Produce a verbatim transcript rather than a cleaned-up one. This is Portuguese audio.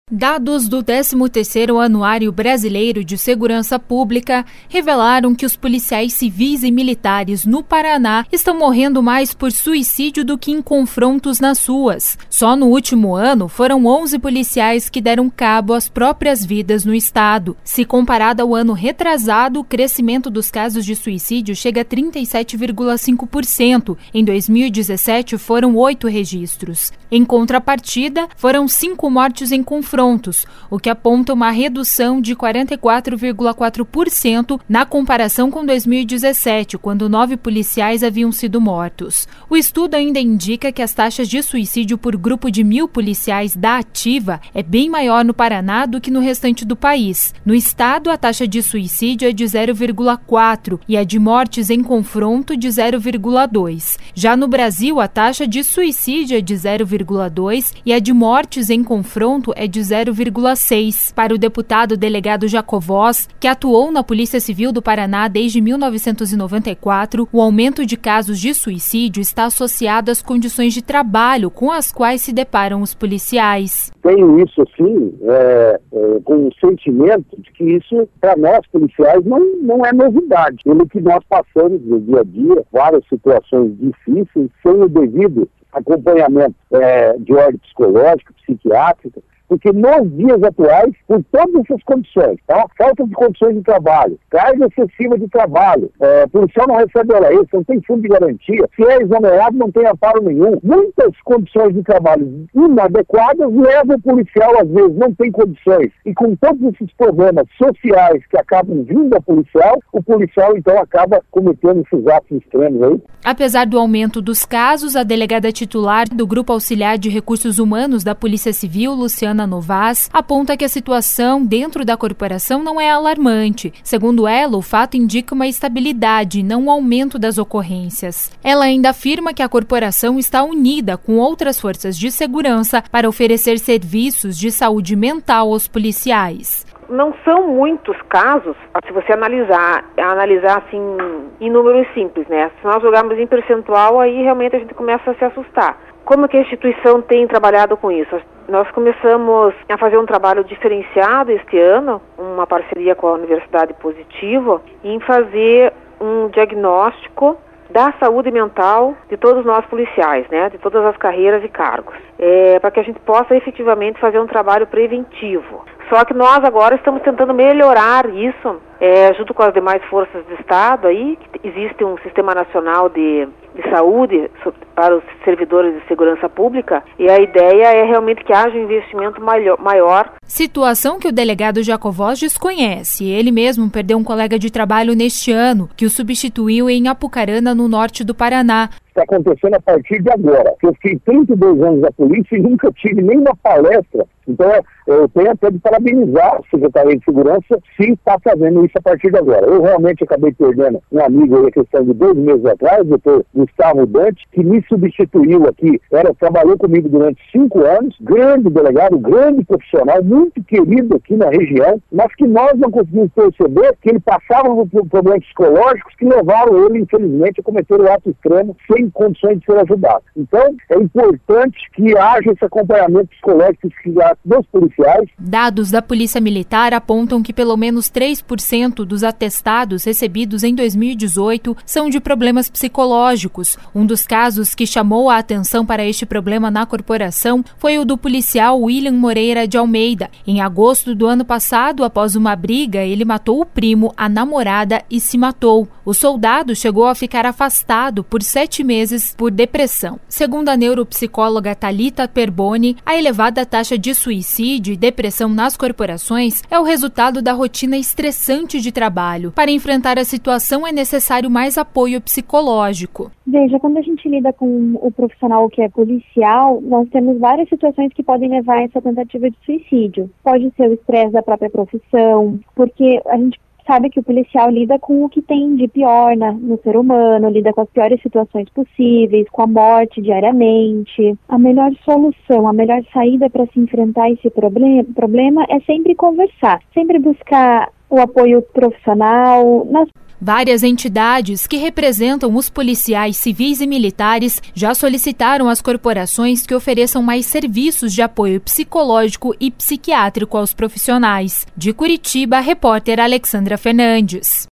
Dados do décimo terceiro Anuário Brasileiro de Segurança Pública revelaram que os policiais civis e militares no Paraná estão morrendo mais por suicídio do que em confrontos nas ruas. Só no último ano, foram onze policiais que deram cabo às próprias vidas no estado. Se comparado ao ano retrasado, o crescimento dos casos de suicídio chega a trinta e sete vírgula cinco por cento. Em dois mil e dezessete, foram oito registros. Em contrapartida, foram cinco mortes em confrontos, o que aponta uma redução de quarenta e quatro vírgula quatro por cento na comparação com dois mil e dezessete, quando nove policiais haviam sido mortos. O estudo ainda indica que as taxas de suicídio por grupo de mil policiais da ativa é bem maior no Paraná do que no restante do país. No estado, a taxa de suicídio é de zero vírgula quatro e a de mortes em confronto de zero vírgula dois. Já no Brasil, a taxa de suicídio é de zero vírgula dois e a de mortes em confronto é de zero vírgula seis. Para o deputado delegado Jacovós, que atuou na Polícia Civil do Paraná desde mil novecentos e noventa e quatro, o aumento de casos de suicídio está associado às condições de trabalho com as quais se deparam os policiais. Tenho isso, assim, é, é, com o sentimento de que isso, para nós policiais, não, não é novidade. Pelo que nós passamos no dia a dia, várias situações difíceis, sem o devido acompanhamento é, de ordem psicológica, psiquiátrica, porque nos dias atuais, por todas essas condições, tá? Falta de condições de trabalho, carga excessiva de trabalho, é, policial não recebe hora extra, não tem fundo de garantia, se é exonerado não tem amparo nenhum. Muitas condições de trabalho inadequadas levam o policial, às vezes, não tem condições. E com todos esses problemas sociais que acabam vindo ao policial, o policial, então, acaba cometendo esses atos extremos aí. Apesar do aumento dos casos, a delegada titular do Grupo Auxiliar de Recursos Humanos da Polícia Civil, Luciana Novas, aponta que a situação dentro da corporação não é alarmante. Segundo ela, o fato indica uma estabilidade, não um aumento das ocorrências. Ela ainda afirma que a corporação está unida com outras forças de segurança para oferecer serviços de saúde mental aos policiais. Não são muitos casos, se você analisar, analisar assim, em números simples, né? Se nós jogarmos em percentual, aí realmente a gente começa a se assustar. Como que a instituição tem trabalhado com isso? Nós começamos a fazer um trabalho diferenciado este ano, uma parceria com a Universidade Positivo, em fazer um diagnóstico da saúde mental de todos nós policiais, né, de todas as carreiras e cargos, é, para que a gente possa efetivamente fazer um trabalho preventivo. Só que nós agora estamos tentando melhorar isso, é, junto com as demais forças do Estado, aí que existe um Sistema Nacional de, de Saúde para os servidores de segurança pública, e a ideia é realmente que haja um investimento maior. maior. Situação que o delegado Jacovós desconhece. Ele mesmo perdeu um colega de trabalho neste ano, que o substituiu em Apucarana, no norte do Paraná. Está acontecendo a partir de agora. Eu fiquei trinta e dois anos na polícia e nunca tive nenhuma palestra. Então, eu tenho até de parabenizar a Secretaria de Segurança se está fazendo isso a partir de agora. Eu realmente acabei perdendo um amigo aí, a questão de dois meses atrás, o doutor Gustavo Dante, que me substituiu aqui. Era, trabalhou comigo durante cinco anos, grande delegado, grande profissional, muito querido aqui na região, mas que nós não conseguimos perceber que ele passava por problemas psicológicos que levaram ele, infelizmente, a cometer o ato extremo sem condições de ser ajudado. Então, é importante que haja esse acompanhamento psicológico dos policiais. Dados da Polícia Militar apontam que pelo menos três por cento dos atestados recebidos em dois mil e dezoito são de problemas psicológicos. Um dos casos que chamou a atenção para este problema na corporação foi o do policial William Moreira de Almeida. Em agosto do ano passado, após uma briga, ele matou o primo, a namorada e se matou. O soldado chegou a ficar afastado por sete meses por depressão. Segundo a neuropsicóloga Thalita Perboni, a elevada taxa de suicídio e depressão nas corporações é o resultado da rotina estressante de trabalho. Para enfrentar a situação é necessário mais apoio psicológico. Veja, quando a gente lida com o profissional que é policial, nós temos várias situações que podem levar a essa tentativa de suicídio. Pode ser o estresse da própria profissão, porque a gente sabe que o policial lida com o que tem de pior na, no ser humano, lida com as piores situações possíveis, com a morte diariamente. A melhor solução, a melhor saída para se enfrentar esse problem- problema é sempre conversar, sempre buscar o apoio profissional. Nas Várias entidades que representam os policiais civis e militares já solicitaram às corporações que ofereçam mais serviços de apoio psicológico e psiquiátrico aos profissionais. De Curitiba, a repórter Alexandra Fernandes.